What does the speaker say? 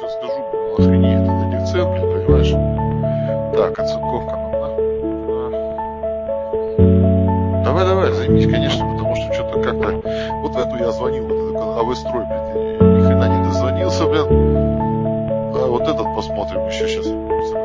сейчас скажу, блин, он охренеет. Это дельце, блин, понимаешь? Так, отцинковка нам, да? Давай, займись, конечно, потому что что-то как-то... Вот в эту я звонил, вот этот АВ-строй, блядь, ни хрена не дозвонился, блин. А вот этот посмотрим еще сейчас.